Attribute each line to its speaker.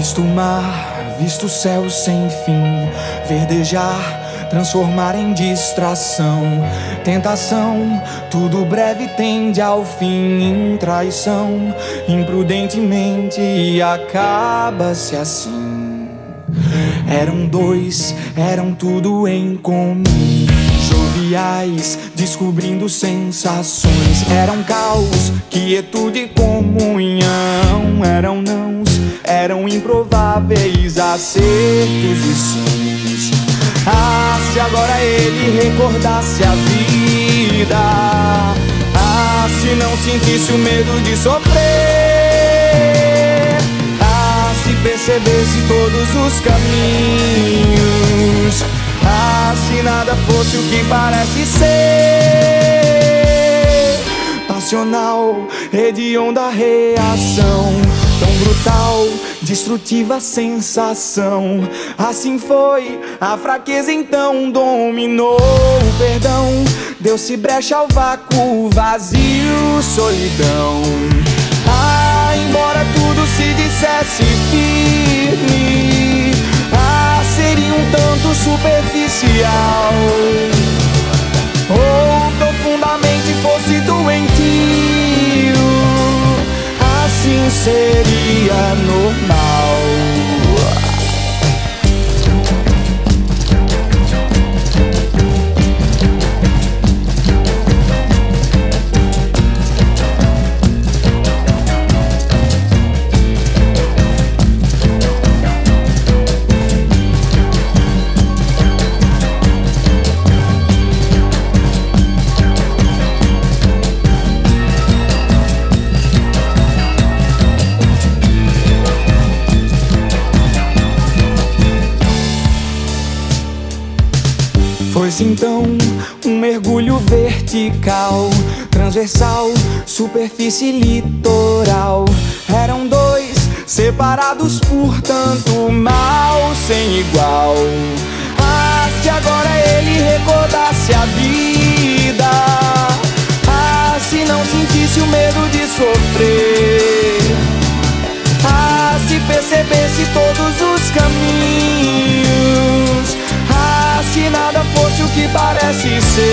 Speaker 1: Visto o mar, visto o céu sem fim, verdejar, transformar em distração, tentação, tudo breve tende ao fim, traição, imprudentemente e acaba-se assim. Eram dois, eram tudo em comum, joviais, descobrindo sensações. Eram caos, quietude e comunhão. Eram nãos, eram improváveis acertos e sims. Ah, se agora ele recordasse a vida, ah, se não sentisse o medo de sofrer, ah, se percebesse todos os caminhos, ah, se nada fosse o que parece ser. Passional, hedionda reação, tão brutal, destrutiva sensação. Assim foi, a fraqueza então dominou. O perdão deu-se brecha ao vácuo, vazio, solidão. Ah, embora tudo se dissesse firme, ah, seria um tanto superficial, ou profundamente fosse doentio, assim seria normal. Foi-se então um mergulho vertical, transversal, superfície litoral. Eram dois, separados por tanto mal sem igual. Ah, se agora ele recordasse a vida, ah, se não sentisse o medo de sofrer, ah, se percebesse todos os caminhos, ah, se nada fosse o que parece ser.